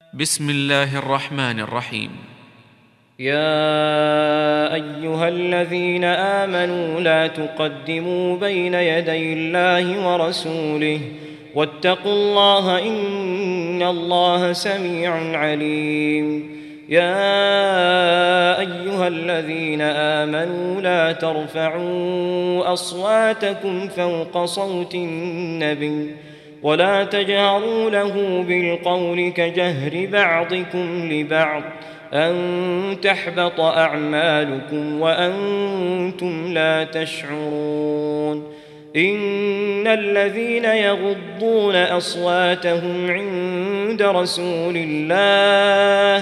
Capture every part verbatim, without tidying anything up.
بسم الله الرحمن الرحيم. يا أيها الذين آمنوا لا تقدموا بين يدي الله ورسوله واتقوا الله إن الله سميع عليم. يا أيها الذين آمنوا لا ترفعوا أصواتكم فوق صوت النبي ولا تجهروا له بالقول كجهر بعضكم لبعض أن تحبط أعمالكم وأنتم لا تشعرون. إن الذين يغضون أصواتهم عند رسول الله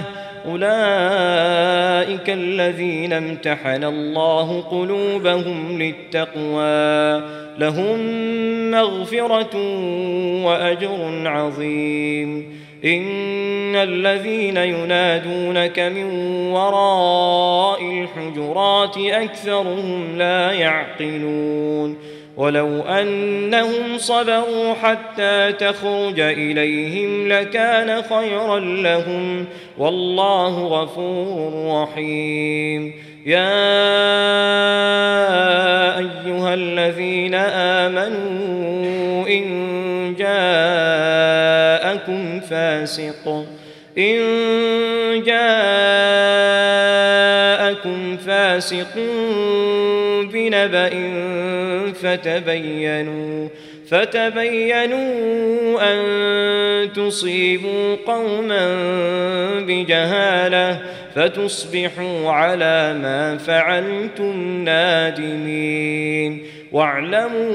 أولئك الذين امتحن الله قلوبهم للتقوى لهم مغفرة وأجر عظيم. إن الذين ينادونك من وراء الحجرات أكثرهم لا يعقلون. ولو أنهم صبروا حتى تخرج إليهم لكان خيرا لهم والله غفور رحيم. يا أيها الذين آمنوا إن جاءكم فاسق إن جاءكم فاسق بنبأ فتبينوا فتبينوا أن تصيبوا قوما بجهالة فتصبحوا على ما فعلتم نادمين. واعلموا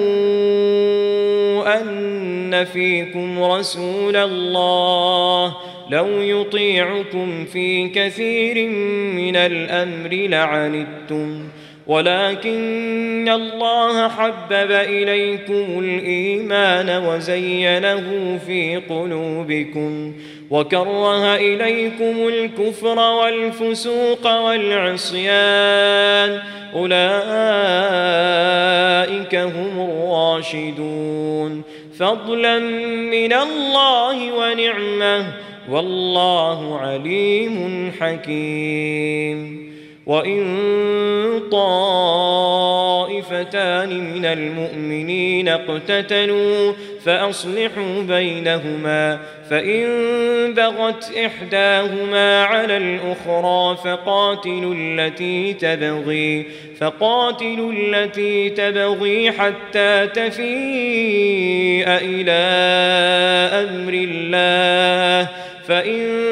أن فيكم رسول الله لو يطيعكم في كثير من الأمر لعنتم ولكن الله حبب إليكم الإيمان وزينه في قلوبكم وكره إليكم الكفر والفسوق والعصيان أولئك هم الراشدون فضلا من الله ونعمة والله عليم حكيم. وإن طائفتان من المؤمنين اقتتلوا فأصلحوا بينهما فإن بغت إحداهما على الأخرى فقاتلوا التي تبغي فقاتلوا التي تبغي حتى تفيء إلى أمر الله فإن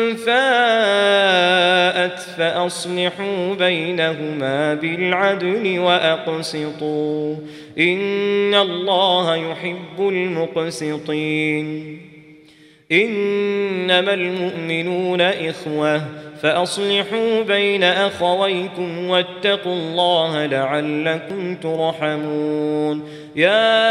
فاءت فأصلحوا بينهما بالعدل وأقسطوا إن الله يحب المقسطين. إنما المؤمنون إخوة فأصلحوا بين أخويكم واتقوا الله لعلكم ترحمون. يا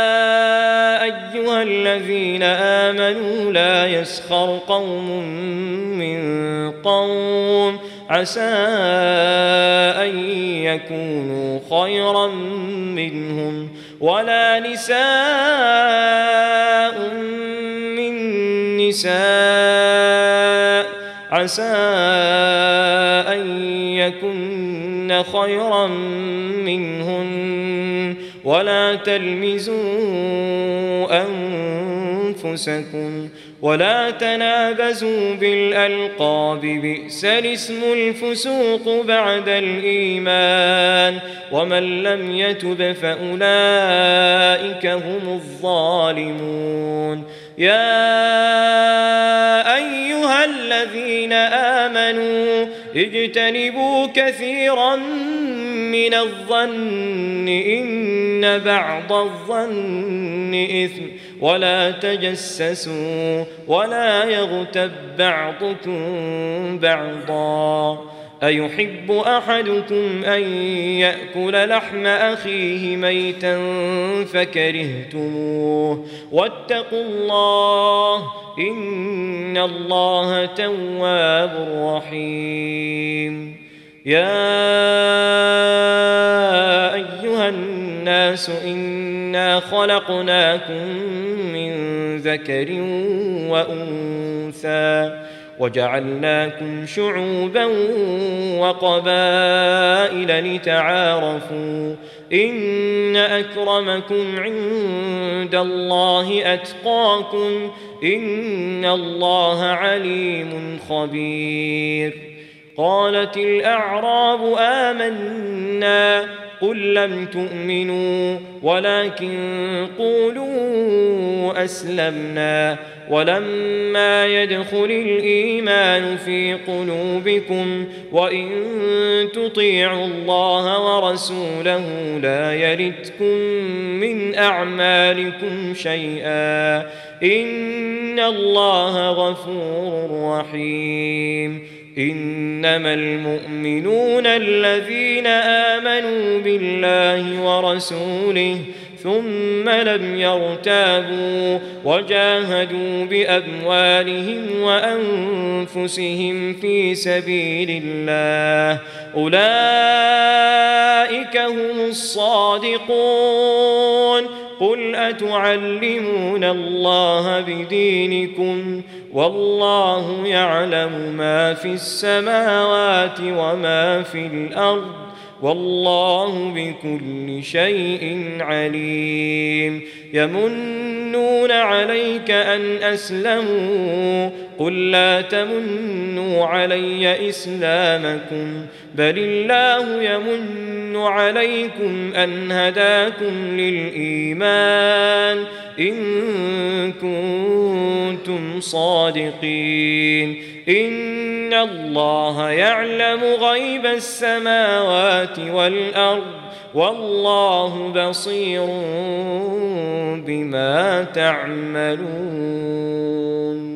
أيها الذين آمنوا لا يسخر قوم من قوم عسى أن يكونوا خيرا منهم ولا نساء من نساء عسى أن يكن خيرا منهن ولا تلمزوا أنفسكم ولا تنابزوا بالألقاب بئس الاسم الفسوق بعد الإيمان ومن لم يتب فأولئك هم الظالمون. يا أيها الذين آمنوا اجتنبوا كثيرا من الظن إن بعض الظن إثم ولا تجسسوا ولا يغتب بعضكم بعضا أيحب أحدكم أن يأكل لحم أخيه ميتا فكرهتموه واتقوا الله إن الله تواب رحيم. يا أيها الناس إنا خلقناكم من ذكر وأنثى وجعلناكم شعوبا وقبائل لتعارفوا إن أكرمكم عند الله أتقاكم إن الله عليم خبير. قالت الأعراب آمنا قل لم تؤمنوا ولكن قولوا أسلمنا ولما يدخل الإيمان في قلوبكم وإن تطيعوا الله ورسوله لا يلتكم من أعمالكم شيئا إن الله غفور رحيم. إنما المؤمنون الذين آمنوا بالله ورسوله ثم لم يرتابوا وجاهدوا بأموالهم وأنفسهم في سبيل الله أولئك هم الصادقون. قل أتعلمون الله بدينكم والله يعلم ما في السماوات وما في الأرض والله بكل شيء عليم. يمنون عليك أن أسلموا قل لا تمنوا علي إسلامكم بل الله يمن عليكم أن هداكم للإيمان إن كنتم صادقين. إن الله يعلم غيب السماوات والأرض والله بصير بما تعملون.